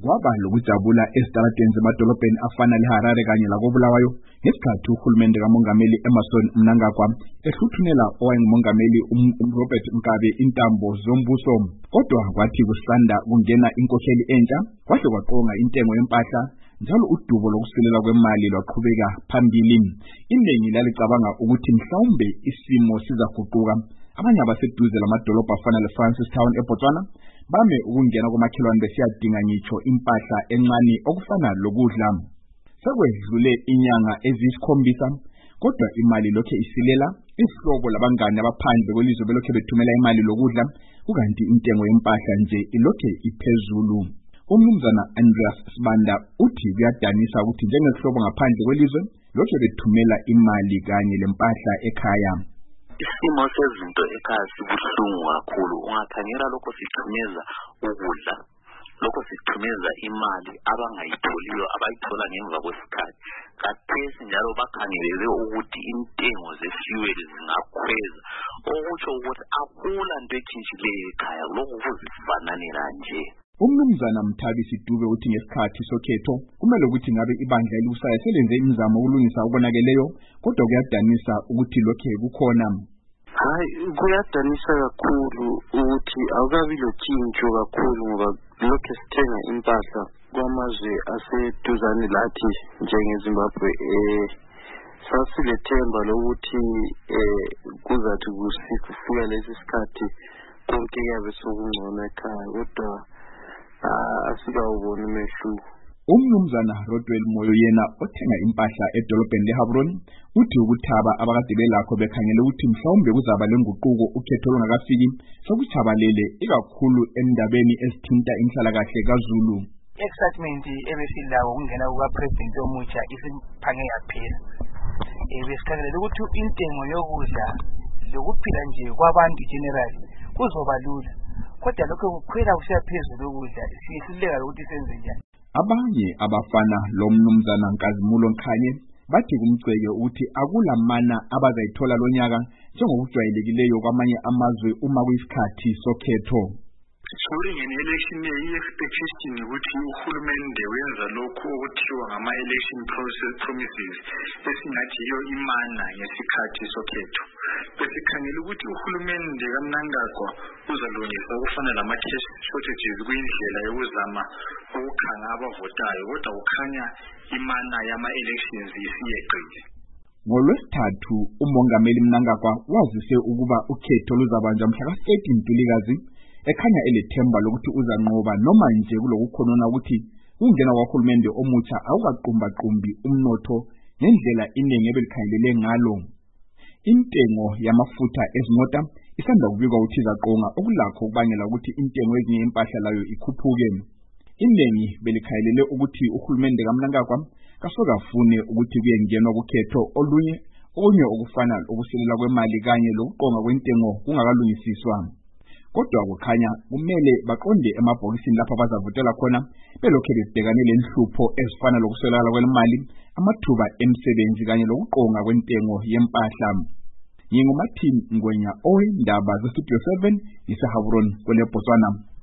Kwaba lokujabula esitaladeni zemadolobheni afana leHarare kanye lakoBulawayo ngesikhathi uhulumende kamongameli Emmerson Mnangagwa ehluthunela owayengumongameli Robert Mugabe intambo zombuso. Kodwa kwathi kusanda kungena inkokheli entsha kwahle kwaqonga intengo yempahla njalo udubo lokusilela kwemali lwaqhubeka phambili. Iningi lalicabanga ukuthi mhlawumbe isimo sizaguquka. Abanye abaseduze lamadolobha afana leFrancistown eBotswana bame ukungena komakhelwane besiyadinga ngitsho impahla encane okufana lokudla. Sekwedlule inyanga eziyisikhombisa kodwa imali lokhe isilela. Isihlobo labangane abaphandle kwelizwe belokhe bethumela imali lokudla kukanti intengo yempahla nje ilokhe iphezulu. Umnumzana Andreas Sibanda uthi kuyadanisa ukuthi njengesihlobo ngaphandle kwelizwe lokhe bethumela imali kanye lempahla ekhaya. Isimo sezinto ekhaya sibuhlungu kakhulu. Ungakhangela lokho sithumeza ukudla, lokho sithumeza imali abangayitholiyo abayithola ngemva kwesikhathi. Kathesi njalo bakhangelele ukuthi intengo ze-fuel zingakhweza, okutsho ukuthi akula nto etshintshileyo ekhaya, lokhu kuzifananela nje. Umnumzana Mthabisi Dube uthi ngesikhathi sokhetho kumele ukuthi ngabe ibandla elibusayo selenze imizamo ukulungisa okubonakeleyo kodwa kuyadanisa ukuthi lokhe kukhona. Hayi, kuyadanisa kakhulu ukuthi awukabi lotshintsho kakhulu ngoba lokhe sithenga impahla kwamazwe aseduzane lathi njengeZimbabwe. Sasilethemba lokuthi kuzathi kufika lesi sikhathi konke kuyabe sokungcono ekhaya kodwa asikawuboni umehluko. Umnumzana Rodwell Moyo yena othenga impahla edolobheni leHabroni uthi ukuthaba abakade belakho bekhangela ukuthi mhlawumbe kuzaba lenguquko ukhetho lungakafiki sokuchabalele ikakhulu endabeni ezithinta inhlalakahle kaZulu. Excitement ebesilawo ukungena kukaPresident omutsha isiphange yaphela. Besikhangelela ukuthi intengo yokudla lokuphila nje kwabantu general kuzoba lula. Kodwa lokho kukhwela kusiya phezulu ukudla sihluleka ukuthi senze njani. Abanye abafana lo mnumzana Nkazimulo Nkhanye bathi kumgceke ukuthi akulamana abazayithola lonyaka njengokujwayelekileyo kwamanye amazwe uma kuyisikhathi sokhetho. During an election i-expectation ukuthi uhulumende wenza lokhu okuthiwa ngama-election promises esingathi yiyo imana ngesikhathi sokhetho. Besikhangela ukuthi uhulumende kaMnangagwa uzalungisa okufana lama-cash shortages kuyindlela yokuzama ukukhanga abavotayo kodwa kukhanya imana yama-elections isiyeqile. NgoLwesithathu umongameli Mnangagwa wazise ukuba ukhetho luzabanjwa mhla ka-13 Ntulikazi ekhanya elethemba lokuthi uzanqoba noma nje kulokukhonona ukuthi ungena kwahulumende omutsha awukaqumbi umnotho ngendlela iningi ebelikhangelele ngalo. Intengo yamafutha ezimota isanda kubikwa ukuthi izaqonga okulakho ukubangela ukuthi intengo ezinye impahla layo ikhuphuke. Iningi belikhangelele ukuthi uhulumende kaMnangagwa kasokafune ukuthi kuyengenwa kukhetho okunye okufana ukusilela kwemali kanye lokuqonga kwentengo kungakalungisiswa. Kodwa kukhanya kumele baqonde emabhokisini lapha bazavotela khona belokhe bebhekane lenhlupho ezifana lokuswelakala kwemali, amathuba emsebenzi kanye lokuqonga kwentengo yempahla. NginguMartin Ngwenya, Indaba zeStudio 7 eHabroni, kwele Botswana.